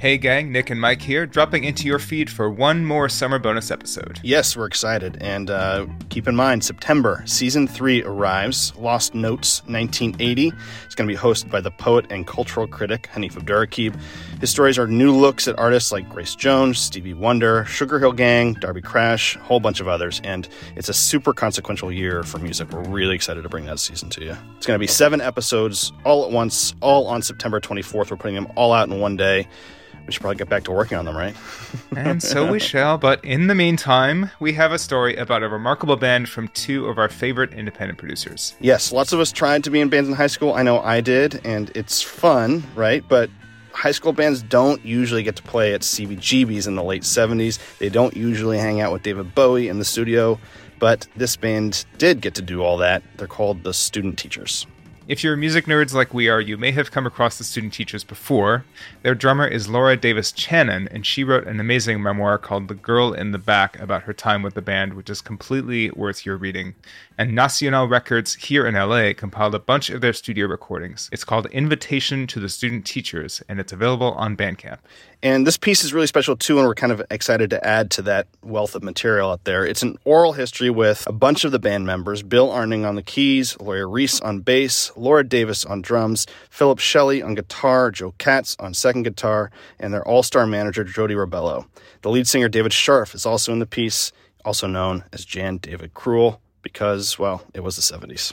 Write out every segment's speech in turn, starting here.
Hey gang, Nick and Mike here, dropping into your feed for one more summer bonus episode. Yes, we're excited, and keep in mind, September, Season 3 arrives, Lost Notes 1980. It's going to be hosted by the poet and cultural critic Hanif Abdurraqib. His stories are new looks at artists like Grace Jones, Stevie Wonder, Sugar Hill Gang, Darby Crash, a whole bunch of others, and it's a super consequential year for music. We're really excited to bring that season to you. It's going to be 7 episodes, all at once, all on September 24th. We're putting them all out in one day. We should probably get back to working on them, right? And so we shall, but in the meantime, we have a story about a remarkable band from 2 of our favorite independent producers. Yes, lots of us tried to be in bands in high school. I know I did, and it's fun, right? But high school bands don't usually get to play at CBGBs in the late 70s. They don't usually hang out with David Bowie in the studio, but this band did get to do all that. They're called the Student Teachers. If you're music nerds like we are, you may have come across the Student Teachers before. Their drummer is Laura Davis Channon, and she wrote an amazing memoir called The Girl in the Back about her time with the band, which is completely worth your reading. And Nacional Records here in LA compiled a bunch of their studio recordings. It's called Invitation to the Student Teachers, and it's available on Bandcamp. And this piece is really special, too, and we're kind of excited to add to that wealth of material out there. It's an oral history with a bunch of the band members, Bill Arning on the keys, Lawyer Reese on bass, Laura Davis on drums, Philip Shelley on guitar, Joe Katz on second guitar, and their all-star manager, Jody Robello. The lead singer, David Scharf, is also in the piece, also known as Jan David Cruel, because, well, it was the 70s.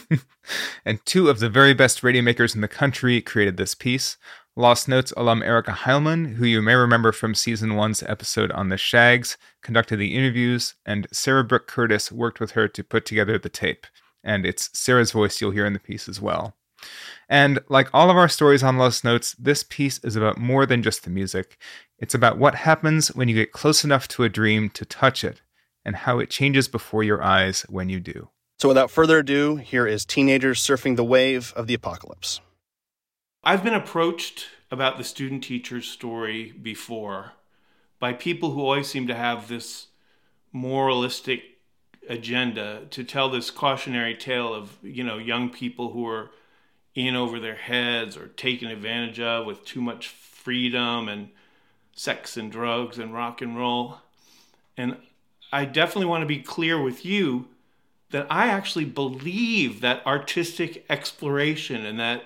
And 2 of the very best radio makers in the country created this piece. Lost Notes alum Erica Heilman, who you may remember from Season 1's episode on the Shags, conducted the interviews, and Sarah Brooke Curtis worked with her to put together the tape. And it's Sarah's voice you'll hear in the piece as well. And like all of our stories on Lost Notes, this piece is about more than just the music. It's about what happens when you get close enough to a dream to touch it, and how it changes before your eyes when you do. So without further ado, here is Teenagers Surfing the Wave of the Apocalypse. I've been approached about the Student Teachers story before by people who always seem to have this moralistic agenda to tell this cautionary tale of, young people who are in over their heads or taken advantage of with too much freedom and sex and drugs and rock and roll. And I definitely want to be clear with you that I actually believe that artistic exploration and that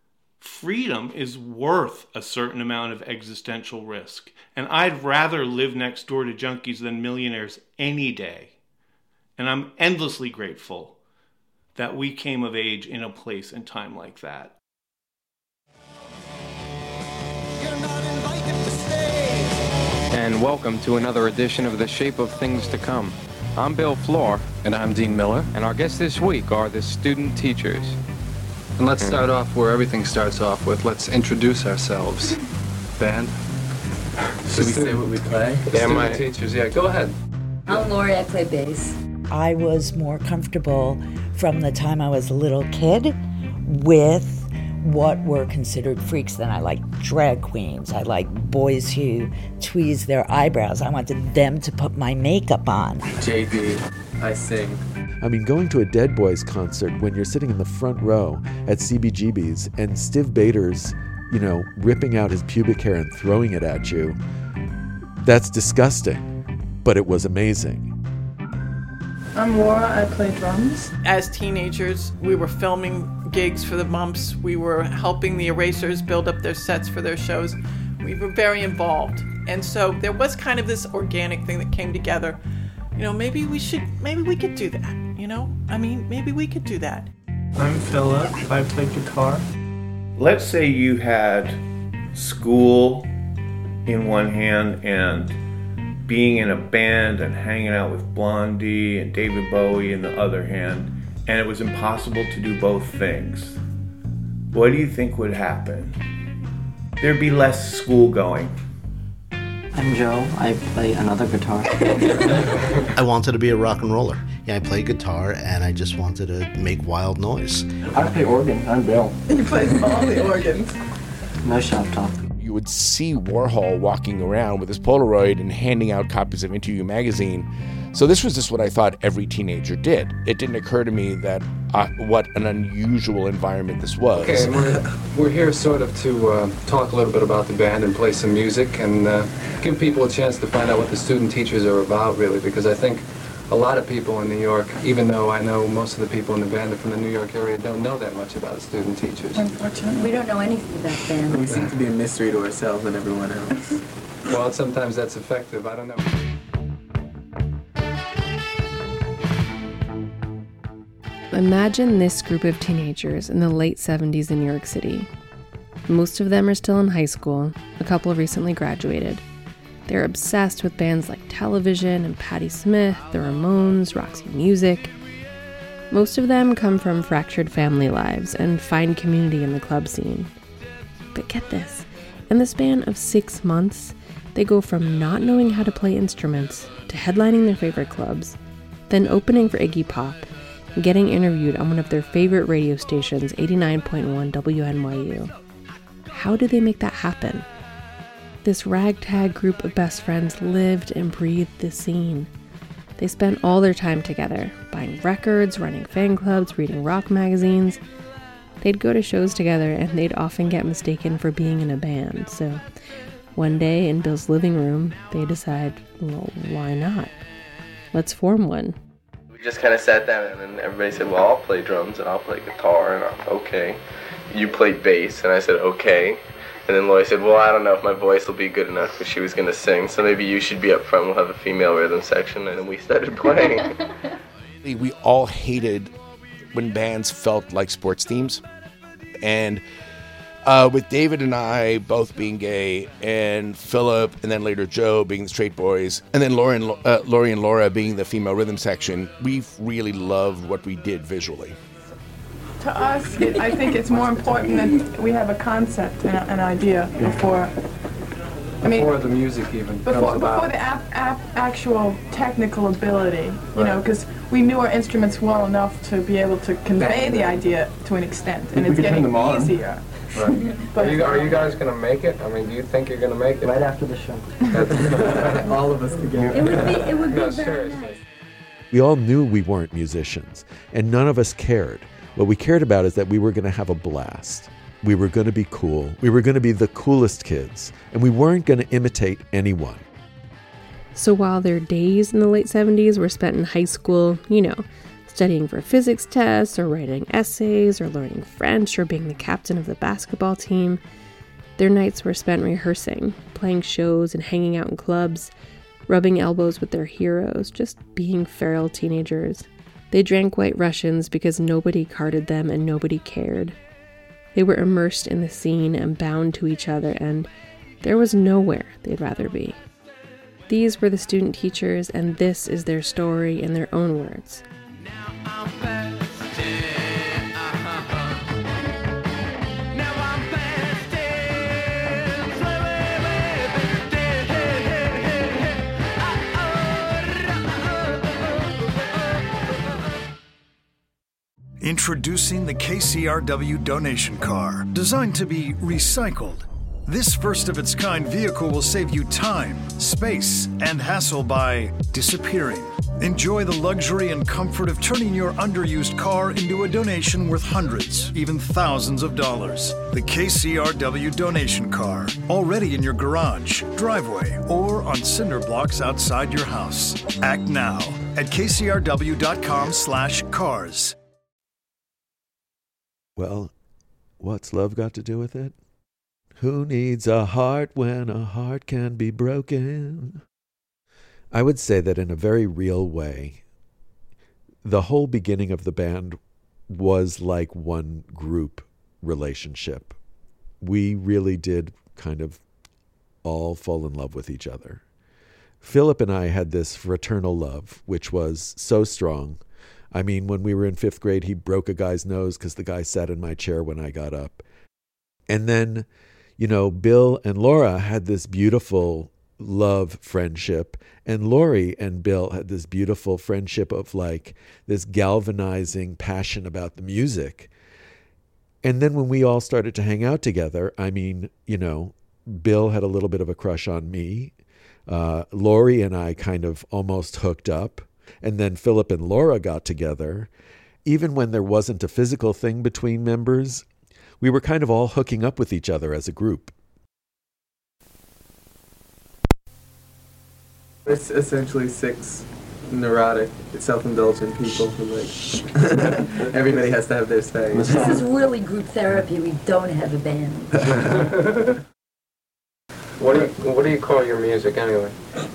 freedom is worth a certain amount of existential risk. And I'd rather live next door to junkies than millionaires any day. And I'm endlessly grateful that we came of age in a place and time like that. And welcome to another edition of The Shape of Things to Come. I'm Bill Floor. And I'm Dean Miller. And our guests this week are the Student Teachers. And let's start off where everything starts off with. Let's introduce ourselves. Band? Should we say what we play? Student Teachers, yeah, go ahead. I'm Lori, I play bass. I was more comfortable from the time I was a little kid with what were considered freaks. Then I liked drag queens. I liked boys who tweezed their eyebrows. I wanted them to put my makeup on. JD, I sing. I mean, going to a Dead Boys concert when you're sitting in the front row at CBGB's and Stiv Bators, ripping out his pubic hair and throwing it at you, that's disgusting, but it was amazing. I'm Laura, I play drums. As teenagers, we were filming gigs for the Mumps. We were helping the Erasers build up their sets for their shows. We were very involved. And so there was kind of this organic thing that came together. Maybe we could do that, maybe we could do that. I'm Philip, I play guitar. Let's say you had school in one hand and being in a band and hanging out with Blondie and David Bowie in the other hand, and it was impossible to do both things. What do you think would happen? There'd be less school going. I'm Joe. I play another guitar. I wanted to be a rock and roller. Yeah, I play guitar, and I just wanted to make wild noise. I play organ. I'm Bill. He plays all the organs. No shop talk. you would see Warhol walking around with his Polaroid and handing out copies of Into You magazine. So this was just what I thought every teenager did. It didn't occur to me that what an unusual environment this was. Okay, and we're here sort of to talk a little bit about the band and play some music and give people a chance to find out what the student teachers are about, really, because I think a lot of people in New York, even though I know most of the people in the band are from the New York area, don't know that much about student teachers. Unfortunately, we don't know anything about them. We seem to be a mystery to ourselves and everyone else. Well, sometimes that's effective. I don't know. Imagine this group of teenagers in the late 70s in New York City. Most of them are still in high school, a couple recently graduated. They're obsessed with bands like Television and Patti Smith, the Ramones, Roxy Music. Most of them come from fractured family lives and find community in the club scene. But get this, in the span of 6 months, they go from not knowing how to play instruments to headlining their favorite clubs, then opening for Iggy Pop, and getting interviewed on one of their favorite radio stations, 89.1 WNYU. How do they make that happen? This ragtag group of best friends lived and breathed the scene. They spent all their time together, buying records, running fan clubs, reading rock magazines. They'd go to shows together and they'd often get mistaken for being in a band. So one day in Bill's living room, they decide, well, why not? Let's form one. We just kind of sat down and then everybody said, well, I'll play drums and I'll play guitar, and I'm okay. You play bass, and I said, okay. And then Lori said, well, I don't know if my voice will be good enough because she was going to sing, so maybe you should be up front. We'll have a female rhythm section. And then we started playing. We all hated when bands felt like sports teams. And with David and I both being gay, and Philip, and then later Joe being the straight boys, and then Lori and Laura being the female rhythm section, we really loved what we did visually. To us, I think it's more important that we have a concept and an idea before the music even comes about. Before the actual technical ability, you know, because we knew our instruments well enough to be able to convey the idea to an extent, and it's getting easier. Right. But are you guys going to make it? I mean, do you think you're going to make it? Right after the show. All of us together. It would be very nice. We all knew we weren't musicians, and none of us cared. What we cared about is that we were going to have a blast. We were going to be cool. We were going to be the coolest kids, and we weren't going to imitate anyone. So while their days in the late 70s were spent in high school, you know, studying for physics tests or writing essays or learning French or being the captain of the basketball team, their nights were spent rehearsing, playing shows and hanging out in clubs, rubbing elbows with their heroes, just being feral teenagers. They drank White Russians because nobody carded them and nobody cared. They were immersed in the scene and bound to each other, and there was nowhere they'd rather be. These were the student teachers, and this is their story in their own words. Introducing the KCRW donation car, designed to be recycled. This first-of-its-kind vehicle will save you time, space, and hassle by disappearing. Enjoy the luxury and comfort of turning your underused car into a donation worth hundreds, even thousands of dollars. The KCRW donation car, already in your garage, driveway, or on cinder blocks outside your house. Act now at kcrw.com/cars. Well, what's love got to do with it? Who needs a heart when a heart can be broken? I would say that in a very real way, the whole beginning of the band was like one group relationship. We really did kind of all fall in love with each other. Philip and I had this fraternal love, which was so strong. I mean, when we were in 5th grade, he broke a guy's nose because the guy sat in my chair when I got up. And then, you know, Bill and Laura had this beautiful love friendship, and Lori and Bill had this beautiful friendship of like this galvanizing passion about the music. And then when we all started to hang out together, I mean, you know, Bill had a little bit of a crush on me. Lori and I kind of almost hooked up. And then Philip and Laura got together. Even when there wasn't a physical thing between members, we were kind of all hooking up with each other as a group. It's essentially 6 neurotic, self-indulgent people who everybody has to have their say. This is really group therapy. We don't have a band. What do you call your music anyway?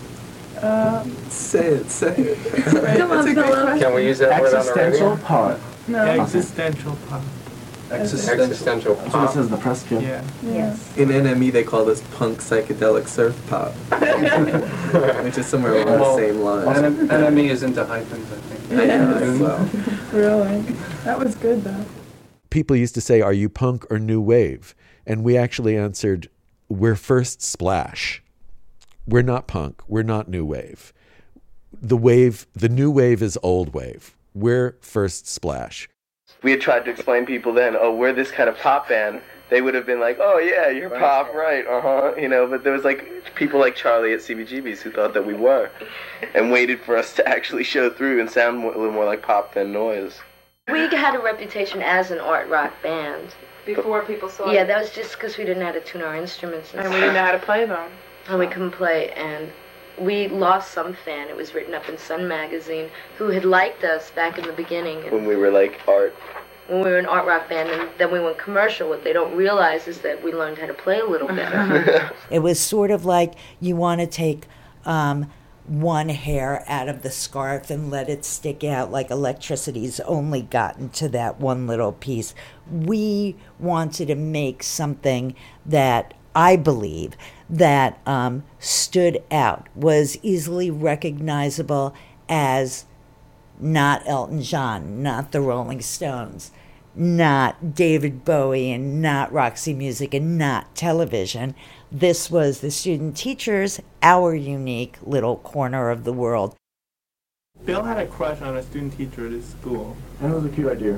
Say it. Come on, Philip. Can we use that word on the radio? Existential pop. No. Existential pop. Existential pop. That's what it says in the press kit. Yeah. Yes. In NME, they call this punk psychedelic surf pop, which is somewhere along the same lines. NME is into hyphens, I think. I know, well. Really? That was good, though. People used to say, are you punk or new wave? And we actually answered, we're first splash. We're not punk. We're not new wave. The new wave is old wave. We're first splash. We had tried to explain to people then, oh, we're this kind of pop band. They would have been like, oh yeah, you're pop, right, but there was people like Charlie at CBGB's who thought that we were, and waited for us to actually show through and sound a little more like pop than noise. We had a reputation as an art rock band. Before people saw Yeah, it. that was just because we didn't know how to tune our instruments. And we didn't know how to play them. And we couldn't play, and we lost some fan. It was written up in Sun Magazine, who had liked us back in the beginning. When we were art. When we were an art rock band, and then we went commercial. What they don't realize is that we learned how to play a little better. It was sort of like you want to take one hair out of the scarf and let it stick out, like electricity's only gotten to that one little piece. We wanted to make something that I believe that stood out, was easily recognizable as not Elton John, not the Rolling Stones, not David Bowie, and not Roxy Music, and not television. This was the student teachers, our unique little corner of the world. Bill had a crush on a student teacher at his school. And it was a cute idea.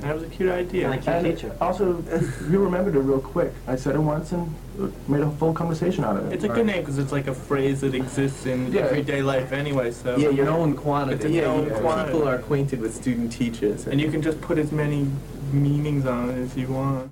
And also, you remembered it real quick. I said it once and made a full conversation out of it. It's a good name because it's like a phrase that exists in everyday life anyway. So yeah, your known quantity. It's a known quantity. People are acquainted with student teachers. And you can just put as many meanings on it as you want.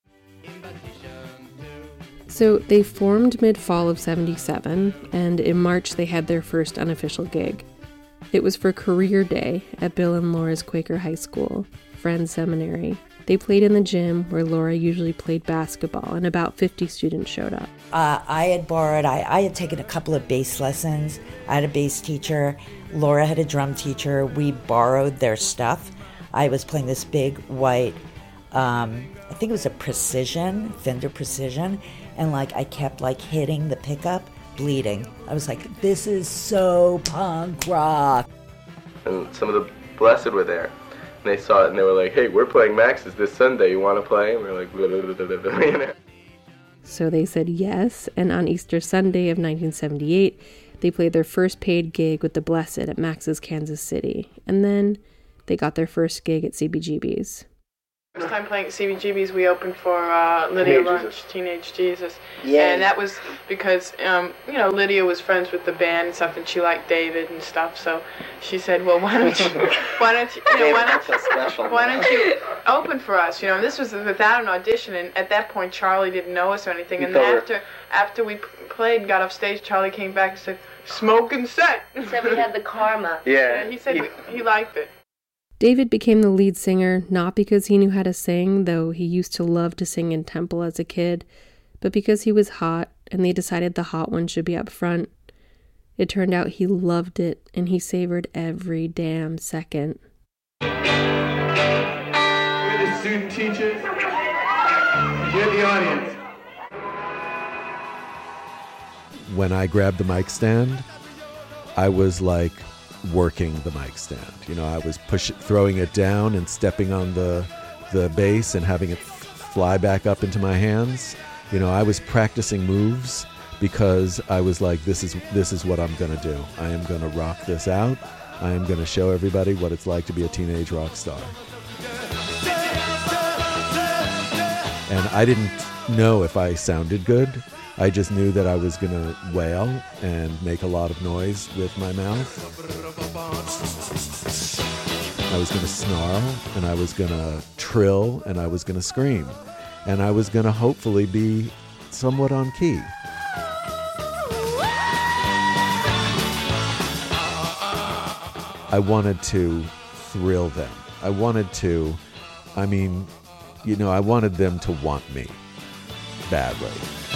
So they formed mid-fall of '77, and in March they had their first unofficial gig. It was for Career Day at Bill and Laura's Quaker High School, Friends Seminary. They played in the gym where Laura usually played basketball, and about 50 students showed up. I had taken a couple of bass lessons. I had a bass teacher. Laura had a drum teacher. We borrowed their stuff. I was playing this big white, I think it was a Precision, Fender Precision, and I kept hitting the pickup, bleeding. I was like, this is so punk rock. And some of the Blessed were there. And they saw it and they were like, hey, we're playing Max's this Sunday. You want to play? And we were like, blah, blah, blah, blah, blah, you know? So they said yes, and on Easter Sunday of 1978, they played their first paid gig with the Blessed at Max's Kansas City. And then they got their first gig at CBGB's. First time playing at CBGB's, we opened for Lydia Lunch, Teenage Jesus. Yeah. And that was because, Lydia was friends with the band and stuff, and she liked David and stuff. So she said, well, why don't you open for us? And this was without an audition. And at that point, Charlie didn't know us or anything. And then after we played and got off stage, Charlie came back and said, smoking set. He said we had the karma. Yeah. He said he liked it. David became the lead singer not because he knew how to sing, though he used to love to sing in temple as a kid, but because he was hot and they decided the hot one should be up front. It turned out he loved it and he savored every damn second. We're the student teachers. We're the audience. When I grabbed the mic stand, I was working the mic stand. I was throwing it down and stepping on the bass and having it fly back up into my hands. I was practicing moves because I was like, this is what I'm going to do. I am going to rock this out. I am going to show everybody what it's like to be a teenage rock star. And I didn't know if I sounded good. I just knew that I was going to wail and make a lot of noise with my mouth. I was going to snarl, and I was going to trill, and I was going to scream. And I was going to hopefully be somewhat on key. I wanted to thrill them. I wanted them to want me badly.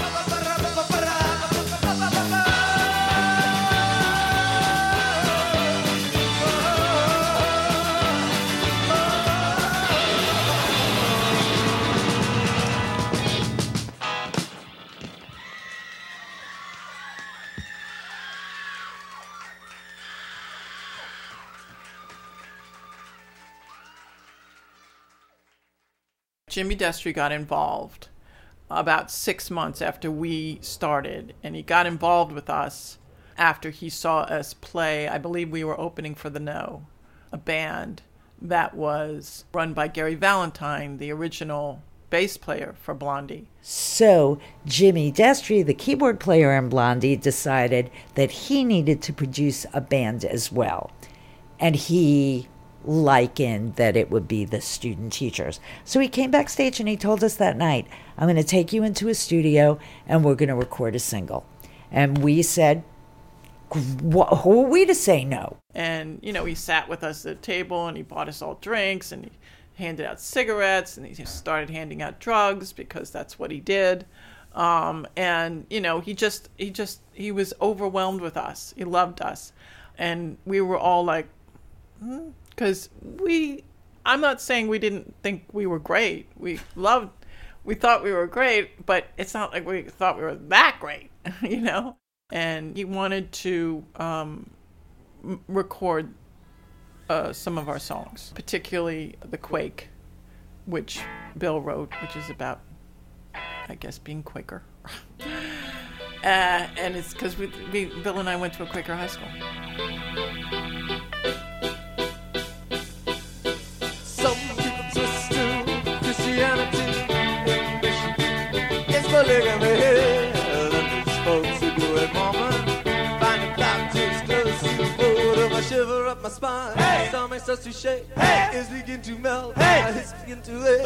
Jimmy Destry got involved about 6 months after we started, and he got involved with us after he saw us play. I believe we were opening for The No, a band that was run by Gary Valentine, the original bass player for Blondie. So Jimmy Destry, the keyboard player in Blondie, decided that he needed to produce a band as well. And he likened that it would be the student teachers. So he came backstage and he told us that night, I'm going to take you into a studio and we're going to record a single. And we said, who are we to say no? And, he sat with us at the table and he bought us all drinks and he handed out cigarettes and he started handing out drugs because that's what he did. And, he was overwhelmed with us. He loved us. And we were all like, because I'm not saying we didn't think we were great. We thought we were great, but it's not like we thought we were that great, And he wanted to record some of our songs, particularly The Quake, which Bill wrote, which is about, I guess, being Quaker. And it's because Bill and I went to a Quaker high school. Some people twist to Christianity. It's polygamy. There's folks who do it more. Find a Baptist close, hold up, I shiver up my spine. Hey. Stomach starts to shake, hey. It's begin to melt, hey. My hips begin to ache.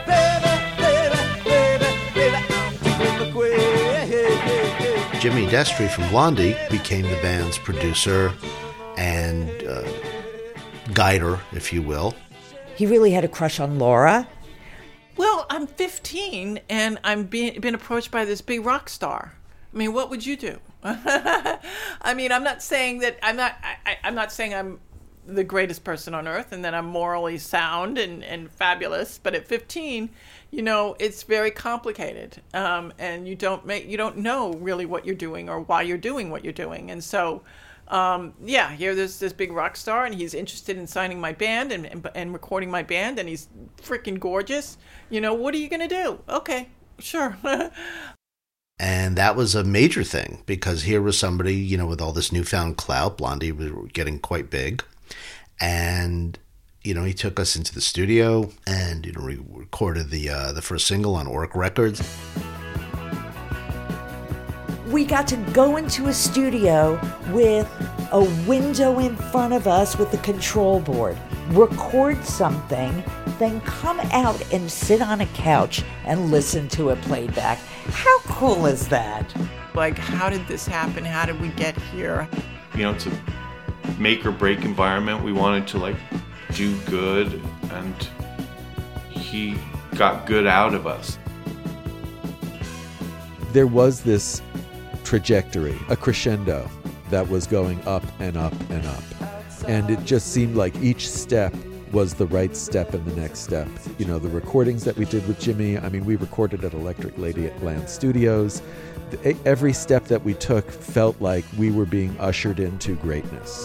Baby, I'm doing the quake. Jimmy Destry from Blondie became the band's producer and guider, if you will. He really had a crush on Laura. Well, I'm 15 and I'm been approached by this big rock star. I mean, what would you do? I mean, I'm not saying I'm not saying I'm the greatest person on earth and that I'm morally sound and fabulous. But at 15, it's very complicated, and you don't know really what you're doing or why you're doing what you're doing. And so, here there's this big rock star, and he's interested in signing my band and recording my band, and he's freaking gorgeous. What are you gonna do? Okay, sure. And that was a major thing because here was somebody, with all this newfound clout. Blondie was getting quite big. And, he took us into the studio and, we recorded the first single on Orc Records. We got to go into a studio with a window in front of us with a control board, record something, then come out and sit on a couch and listen to it played back. How cool is that? Like, how did this happen? How did we get here? It's a make or break environment. We wanted to do good, and he got good out of us. There was this trajectory, a crescendo that was going up and up and up. And it just seemed like each step was the right step and the next step. The recordings that we did with Jimmy, we recorded at Electric Ladyland Studios. Every step that we took felt like we were being ushered into greatness.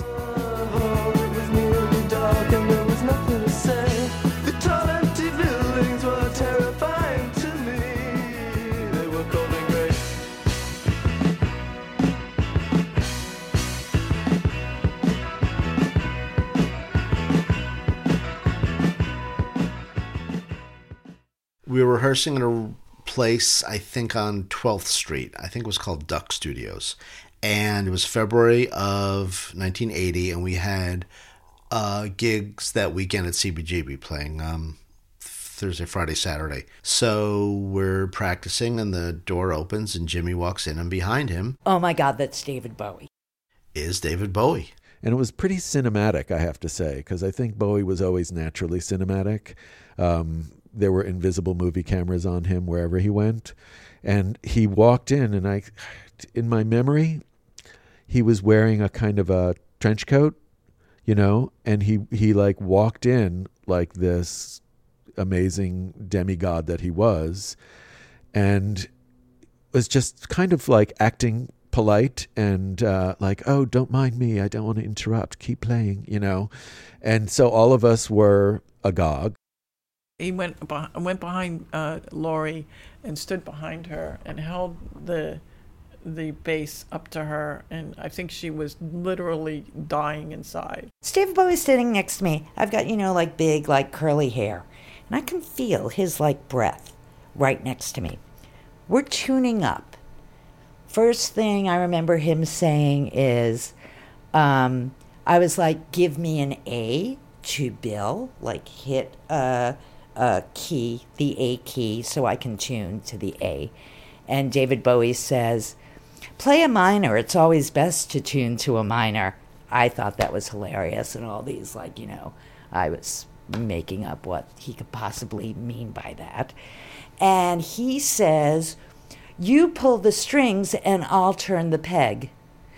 We were rehearsing in a place, I think, on 12th Street. I think it was called Duck Studios. And it was February of 1980, and we had gigs that weekend at CBGB playing Thursday, Friday, Saturday. So we're practicing, and the door opens, and Jimmy walks in, and behind him... Oh my God, that's David Bowie. ...is David Bowie. And it was pretty cinematic, I have to say, because I think Bowie was always naturally cinematic. There were invisible movie cameras on him wherever he went. And he walked in, and in my memory, he was wearing a kind of a trench coat, and he like walked in like this amazing demigod that he was, and was just kind of like acting polite and like, oh, don't mind me, I don't want to interrupt, keep playing, and so all of us were agog. He went behind Laurie and stood behind her and held the bass up to her, and I think she was literally dying inside. David Bowie's sitting next to me. I've got, like big, like curly hair, and I can feel his like breath right next to me. We're tuning up. First thing I remember him saying is, I was like, give me an A to Bill, like hit a key, the A key, so I can tune to the A. And David Bowie says, play a minor. It's always best to tune to a minor. I thought that was hilarious, and all these, like, I was making up what he could possibly mean by that. And he says, you pull the strings and I'll turn the peg.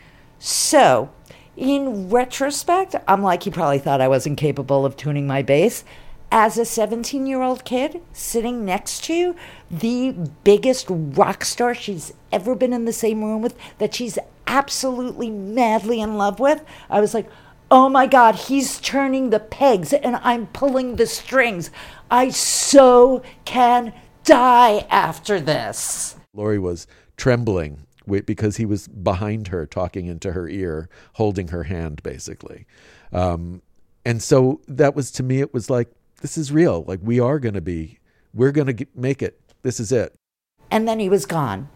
So, in retrospect, I'm like, he probably thought I wasn't capable of tuning my bass. As a 17-year-old kid sitting next to the biggest rock star she's ever been in the same room with, that she's absolutely madly in love with, I was like, oh my God, he's turning the pegs and I'm pulling the strings. I so can die after this. Laurie was trembling because he was behind her, talking into her ear, holding her hand, basically. And so that was, to me, it was like, this is real. Like, we're going to make it. This is it. And then he was gone.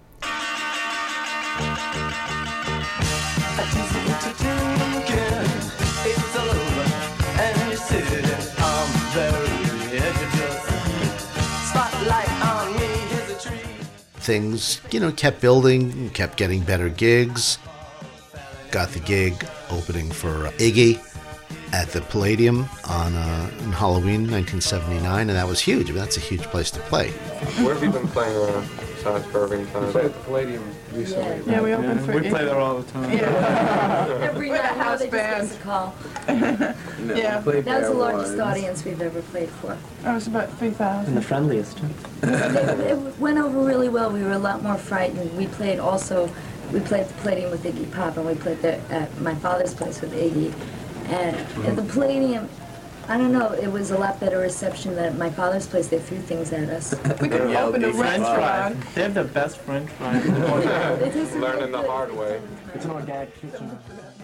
Things, kept building, kept getting better gigs. Got the gig opening for Iggy at the Palladium on Halloween 1979, and that was huge. I mean, that's a huge place to play. Where have you been playing around besides for Irvington? We played at the Palladium recently. Yeah, we opened for we play there all the time. Yeah. Every night, how they just give us a call. Yeah. That was the largest audience we've ever played for. It was about 3,000. And the friendliest, too. It went over really well. We were a lot more frightened. We played at the Palladium with Iggy Pop, and we played there at my father's place with Iggy. And at the Palladium, I don't know, it was a lot better reception than at my father's place. They threw things at us. We could open a restaurant. They have the best French fries. Learning the hard way. It's an organic kitchen.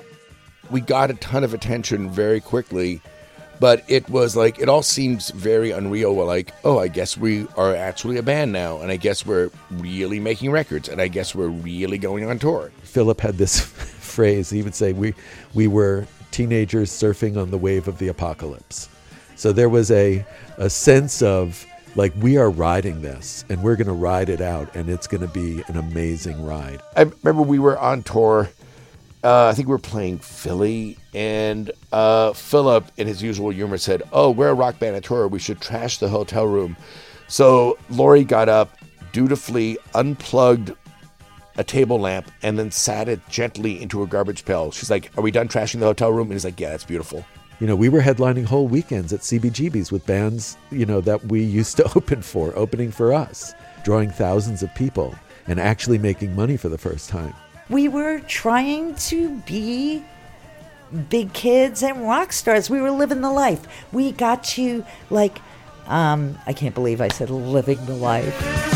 We got a ton of attention very quickly, but it was like, it all seems very unreal. We're like, oh, I guess we are actually a band now, and I guess we're really making records, and I guess we're really going on tour. Philip had this phrase. He would say, we were teenagers surfing on the wave of the apocalypse. So there was a sense of, like, we are riding this, and we're going to ride it out, and it's going to be an amazing ride. I remember we were on tour. I think we were playing Philly, and Philip, in his usual humor, said, oh, we're a rock band on tour. We should trash the hotel room. So Laurie got up, dutifully unplugged a table lamp, and then sat it gently into a garbage pail. She's like, are we done trashing the hotel room? And he's like, yeah, that's beautiful. We were headlining whole weekends at CBGB's with bands, that we used to opening for us, drawing thousands of people and actually making money for the first time. We were trying to be big kids and rock stars. We were living the life. We got to, like, I can't believe I said living the life.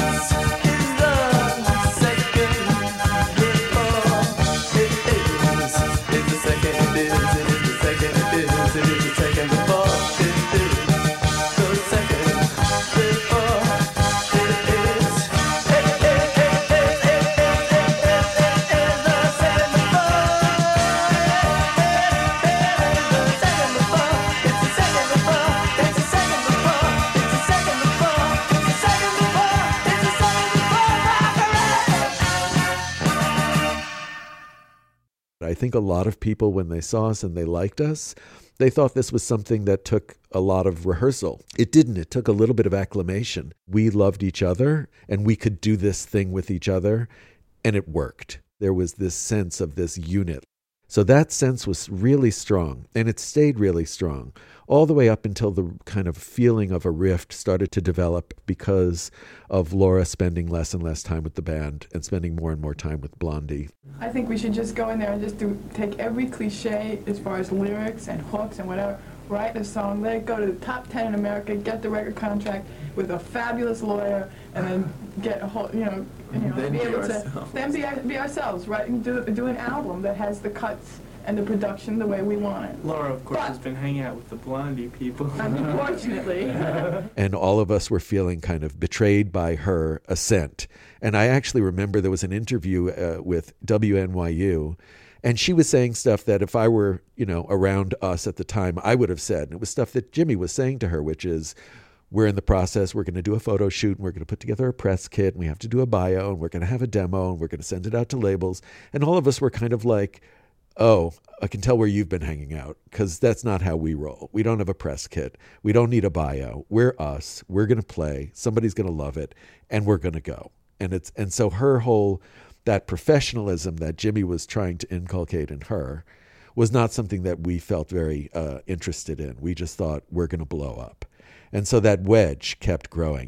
I think a lot of people, when they saw us and they liked us, they thought this was something that took a lot of rehearsal. It didn't. It took a little bit of acclimation. We loved each other, and we could do this thing with each other, and it worked. There was this sense of this unit. So that sense was really strong, and it stayed really strong all the way up until the kind of feeling of a rift started to develop because of Laura spending less and less time with the band and spending more and more time with Blondie. I think we should just go in there and just take every cliche as far as lyrics and hooks and whatever, write a song, let it go to the top 10 in America, get the record contract with a fabulous lawyer, and then get a whole, then be able to then be ourselves, right? And do an album that has the cuts and the production the way we want it. Laura, of course, has been hanging out with the Blondie people. Unfortunately. And all of us were feeling kind of betrayed by her assent. And I actually remember there was an interview with WNYU, and she was saying stuff that if I were, around us at the time, I would have said. And it was stuff that Jimmy was saying to her, which is, we're in the process, we're going to do a photo shoot, and we're going to put together a press kit, and we have to do a bio, and we're going to have a demo, and we're going to send it out to labels. And all of us were kind of like, oh, I can tell where you've been hanging out, because that's not how we roll. We don't have a press kit. We don't need a bio. We're us. We're going to play. Somebody's going to love it, and we're going to go. And so her whole, that professionalism that Jimmy was trying to inculcate in her was not something that we felt very interested in. We just thought, we're going to blow up. And so that wedge kept growing.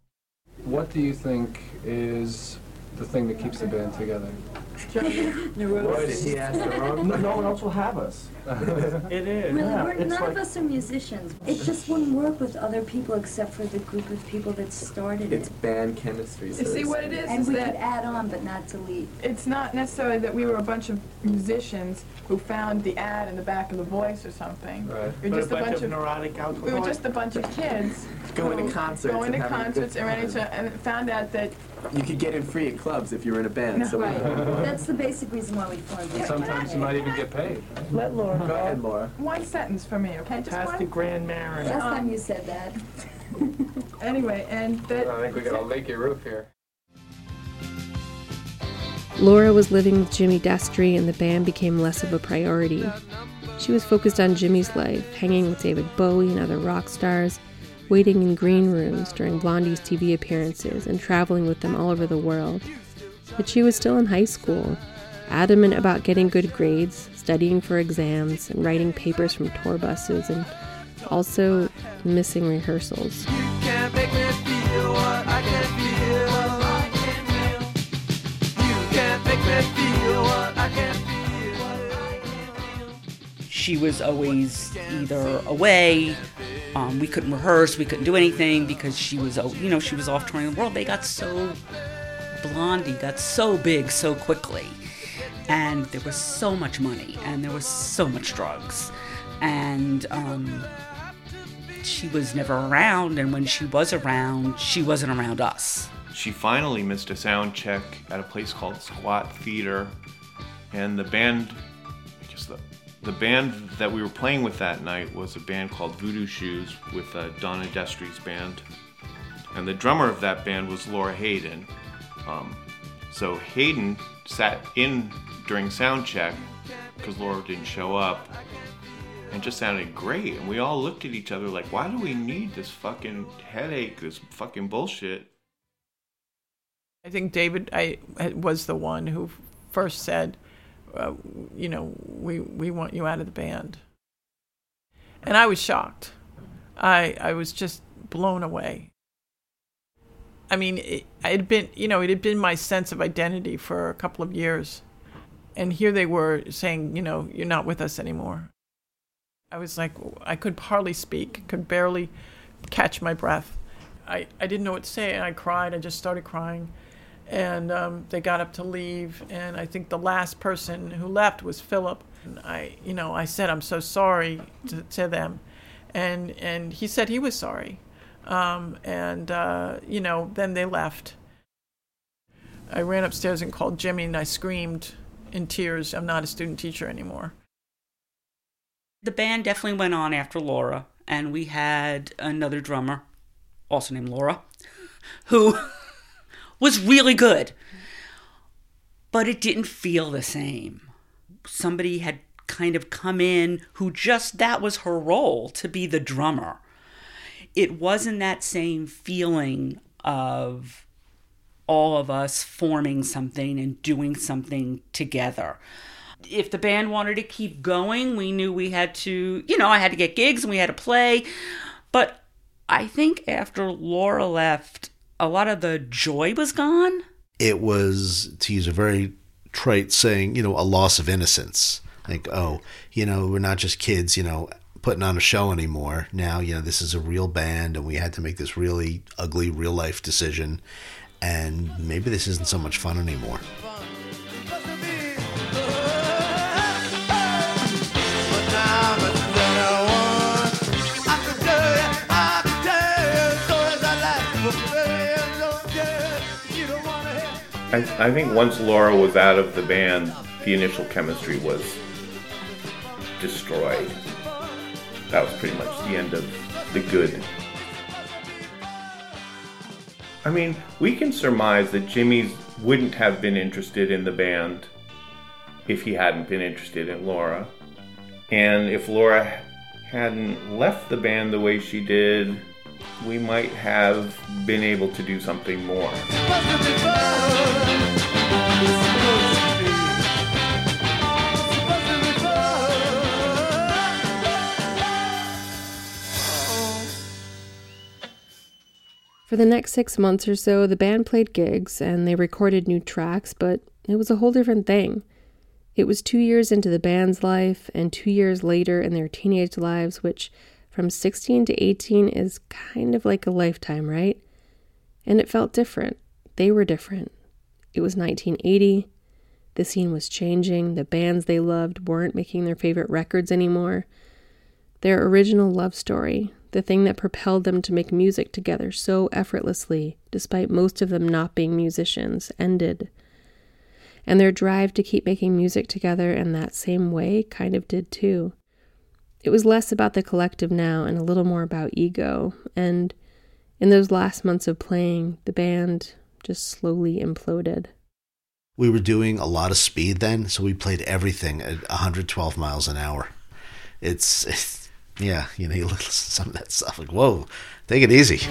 What do you think is the thing that keeps the band together? Boy, did he ask the wrong. No one else will have us. It is. Really, none of us are musicians. It just wouldn't work with other people except for the group of people that started It's band chemistry. You see what it is? And is we that could add on, but not delete. It's not necessarily that we were a bunch of musicians who found the ad in the back of The Voice or something. Right. We're just a bunch of neurotic alcoholics. We were just a bunch of kids going to concerts and ready to, and found out that you could get in free at clubs if you were in a band. No, right. That's the basic reason why we formed it. Sometimes you might even get paid. Let Laura go. Ahead, Laura. One sentence for me, okay? Just Past the Grand Marin. Last time you said that. Anyway, and that... I think we got a leaky roof here. Laura was living with Jimmy Destry, and the band became less of a priority. She was focused on Jimmy's life, hanging with David Bowie and other rock stars, waiting in green rooms during Blondie's TV appearances, and traveling with them all over the world. But she was still in high school, adamant about getting good grades, studying for exams, and writing papers from tour buses, and also missing rehearsals. You can't make me feel what I can feel. You can't make me feel what I can feel. She was always either away, we couldn't rehearse, we couldn't do anything because she was off touring the world. Blondie got so big so quickly, and there was so much money, and there was so much drugs, and she was never around, and when she was around, she wasn't around us. She finally missed a sound check at a place called Squat Theater, and the band that we were playing with that night was a band called Voodoo Shoes with Donna Destry's band, and the drummer of that band was Laura Hayden. So Hayden sat in during sound check because Laura didn't show up, and just sounded great. And we all looked at each other like, why do we need this fucking headache, this fucking bullshit? I think David was the one who first said, we want you out of the band. And I was shocked. I was just blown away. I mean, it had been my sense of identity for a couple of years. And here they were saying, you're not with us anymore. I was like, I could hardly speak, could barely catch my breath. I didn't know what to say, and I cried. I just started crying. And they got up to leave, and I think the last person who left was Philip. And I said, I'm so sorry to them. And he said he was sorry. Then they left. I ran upstairs and called Jimmy, and I screamed in tears, I'm not a student teacher anymore. The band definitely went on after Laura, and we had another drummer, also named Laura, who was really good. But it didn't feel the same. somebody had kind of come in who that was her role, to be the drummer. It wasn't that same feeling of all of us forming something and doing something together. If the band wanted to keep going, we knew we had to, I had to get gigs and we had to play. But I think after Laura left, a lot of the joy was gone. It was, to use a very trite saying, a loss of innocence. Like, we're not just kids, putting on a show anymore. Now, this is a real band, and we had to make this really ugly real life decision. And maybe this isn't so much fun anymore. I think once Laura was out of the band, the initial chemistry was destroyed. That was pretty much the end of the good. I mean, we can surmise that Jimmy wouldn't have been interested in the band if he hadn't been interested in Laura. And if Laura hadn't left the band the way she did, we might have been able to do something more. For the next 6 months or so, the band played gigs and they recorded new tracks, but it was a whole different thing. It was 2 years into the band's life and 2 years later in their teenage lives, which from 16 to 18 is kind of like a lifetime, right? And it felt different. They were different. It was 1980. The scene was changing. The bands they loved weren't making their favorite records anymore. Their original love story, the thing that propelled them to make music together so effortlessly, despite most of them not being musicians, ended. And their drive to keep making music together in that same way kind of did too. It was less about the collective now and a little more about ego. And in those last months of playing, the band just slowly imploded. We were doing a lot of speed then, so we played everything at 112 miles an hour. It's yeah, you listen to some of that stuff, like, whoa, take it easy.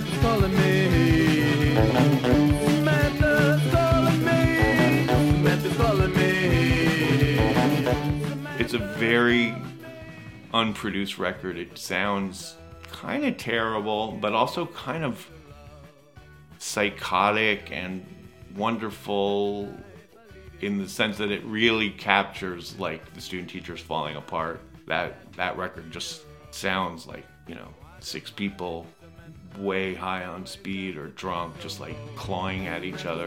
It's a very unproduced record. It sounds kind of terrible, but also kind of psychotic and wonderful in the sense that it really captures like the student teachers falling apart. That record just sounds like, 6 people way high on speed or drunk, just like clawing at each other.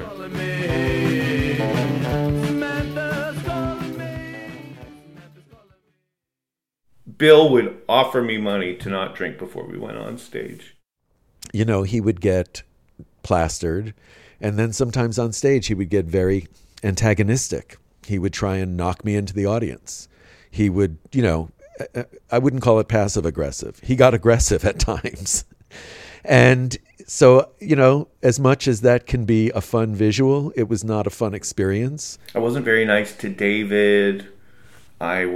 Bill would offer me money to not drink before we went on stage. He would get plastered, and then sometimes on stage he would get very antagonistic. He would try and knock me into the audience. He would, I wouldn't call it passive aggressive. He got aggressive at times. And so, as much as that can be a fun visual, it was not a fun experience. I wasn't very nice to David. I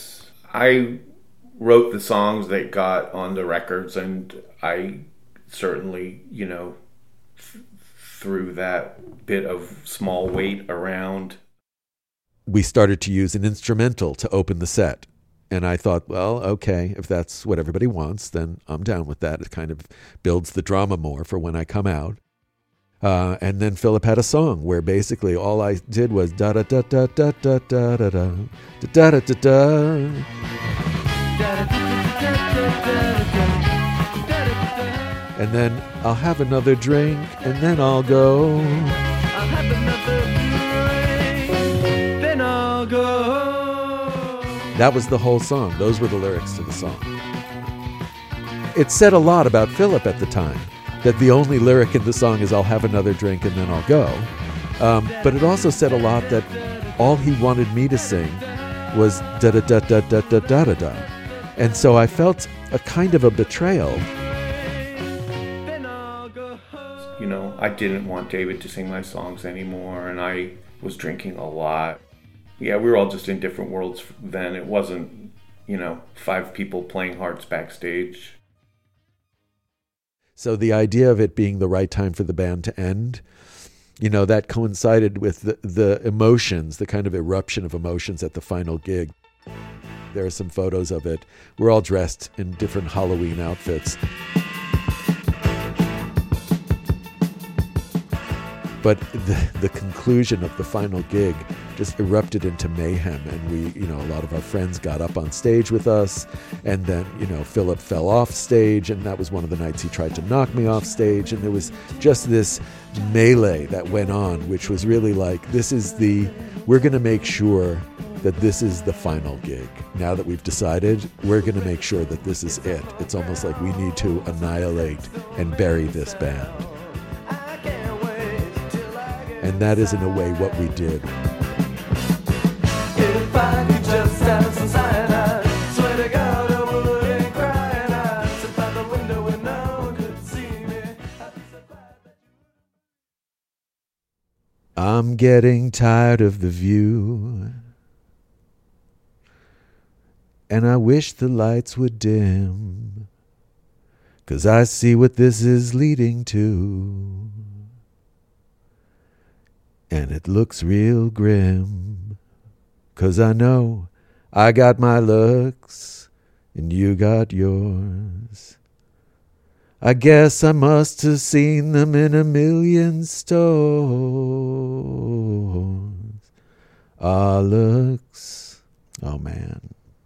wrote the songs that got on the records, and I certainly, threw that bit of small weight around. We started to use an instrumental to open the set. And I thought, well, okay, if that's what everybody wants, then I'm down with that. It kind of builds the drama more for when I come out. And then Philip had a song where basically all I did was da-da-da-da-da-da-da-da-da, da-da-da-da-da. And then I'll have another drink, and then I'll go. I'll have another drink, then I'll go. That was the whole song. Those were the lyrics to the song. It said a lot about Philip at the time, that the only lyric in the song is I'll have another drink and then I'll go. But it also said a lot that all he wanted me to sing was da-da-da-da-da-da-da-da. And so I felt a kind of a betrayal. I didn't want David to sing my songs anymore, and I was drinking a lot. yeah, we were all just in different worlds then. It wasn't, 5 people playing hearts backstage. So the idea of it being the right time for the band to end, that coincided with the emotions, the kind of eruption of emotions at the final gig. There are some photos of it. We're all dressed in different Halloween outfits. But the conclusion of the final gig just erupted into mayhem, and we, a lot of our friends got up on stage with us, and then, Philip fell off stage, and that was one of the nights he tried to knock me off stage, and there was just this melee that went on, which was really like, we're going to make sure that this is the final gig. Now that we've decided, we're going to make sure that this is it. It's almost like we need to annihilate and bury this band. And that is, in a way, what we did. If I could just have some cyanide, swear to God I wouldn't cry, and I'd sit by the window where no one could see me. I'm getting tired of the view, and I wish the lights would dim, 'cause I see what this is leading to. And it looks real grim, 'cause I know I got my looks and you got yours. I guess I must have seen them in a million stores. Our looks, oh man.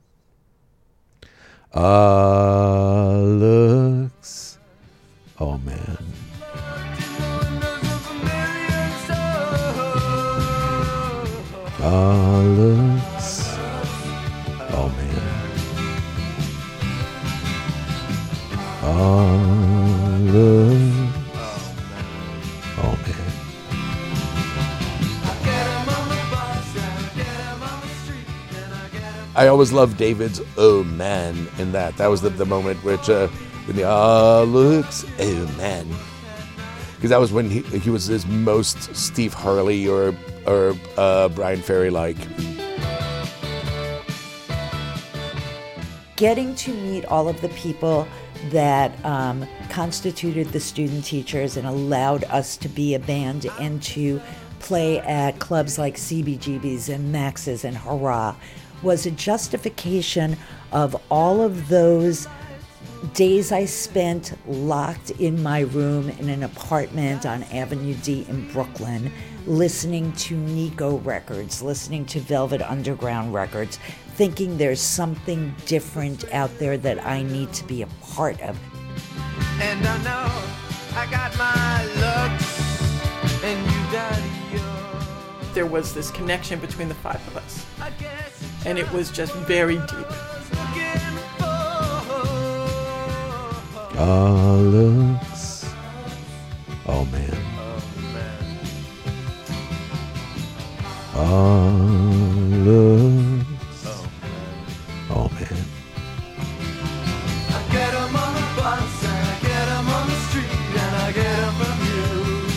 Our looks, oh man. Our looks, oh man. Our looks, oh man. I always loved David's "oh man" in that. That was the moment which in the looks, oh man, because that was when he was his most Steve Harley or Brian Ferry like. Getting to meet all of the people that constituted the student teachers and allowed us to be a band and to play at clubs like CBGB's and Max's and Hurrah was a justification of all of those days I spent locked in my room in an apartment on Avenue D in Brooklyn, listening to Nico records, listening to Velvet Underground records, thinking there's something different out there that I need to be a part of. And I know I got my looks and you got yours. There was this connection between the 5 of us, and it was just very deep. Our looks, oh man. Our looks, oh man. I get 'em on the bus and I get 'em on the street and I get 'em from you.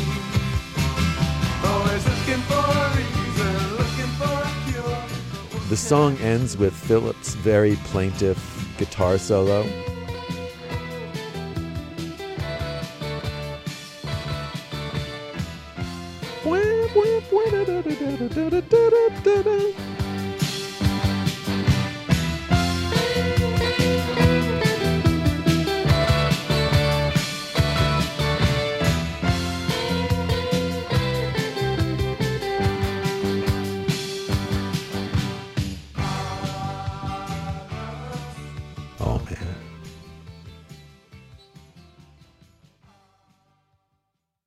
Always looking for a reason, looking for a cure. The song ends with Philip's very plaintive guitar solo.